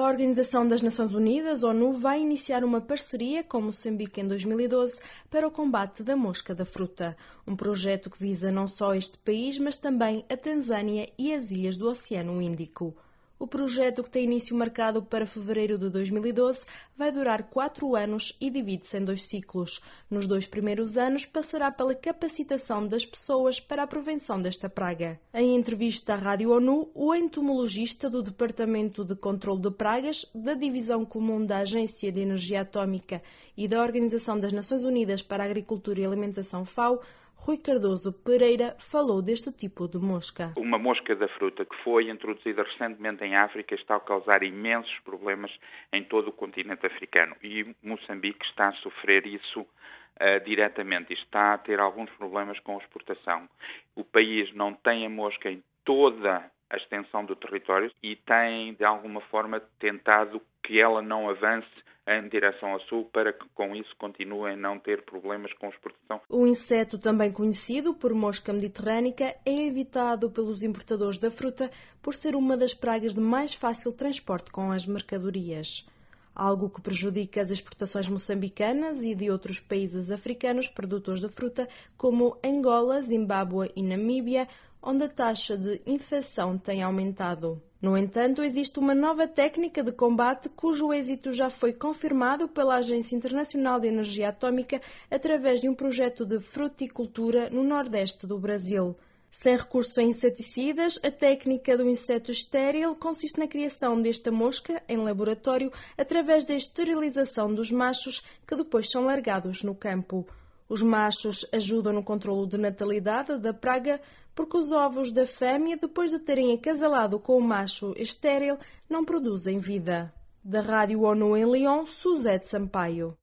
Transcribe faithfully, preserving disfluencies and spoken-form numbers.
Organização das Nações Unidas, ONU, vai iniciar uma parceria com Moçambique em dois mil e doze para o combate da mosca da fruta. Um projeto que visa não só este país, mas também a Tanzânia e as ilhas do Oceano Índico. O projeto, que tem início marcado para fevereiro de dois mil e doze, vai durar quatro anos e divide-se em dois ciclos. Nos dois primeiros anos, passará pela capacitação das pessoas para a prevenção desta praga. Em entrevista à Rádio ONU, o entomologista do Departamento de Controlo de Pragas, da Divisão Comum da Agência de Energia Atómica e da Organização das Nações Unidas para a Agricultura e Alimentação, FAO, Rui Cardoso Pereira, falou deste tipo de mosca. Uma mosca da fruta que foi introduzida recentemente em África está a causar imensos problemas em todo o continente africano e Moçambique está a sofrer isso uh, diretamente e está a ter alguns problemas com a exportação. O país não tem a mosca em toda a extensão do território e tem, de alguma forma, tentado que ela não avance em direção ao sul para que com isso continuem a não ter problemas com a exportação. O inseto, também conhecido por mosca mediterrânica, é evitado pelos importadores da fruta por ser uma das pragas de mais fácil transporte com as mercadorias. Algo que prejudica as exportações moçambicanas e de outros países africanos produtores de fruta, como Angola, Zimbábue e Namíbia, onde a taxa de infecção tem aumentado. No entanto, existe uma nova técnica de combate cujo êxito já foi confirmado pela Agência Internacional de Energia Atómica através de um projeto de fruticultura no nordeste do Brasil. Sem recurso a inseticidas, a técnica do inseto estéril consiste na criação desta mosca em laboratório através da esterilização dos machos que depois são largados no campo. Os machos ajudam no controlo de natalidade da praga porque os ovos da fêmea, depois de terem acasalado com o macho estéril, não produzem vida. Da Rádio ONU em Lyon, Suzete Sampaio.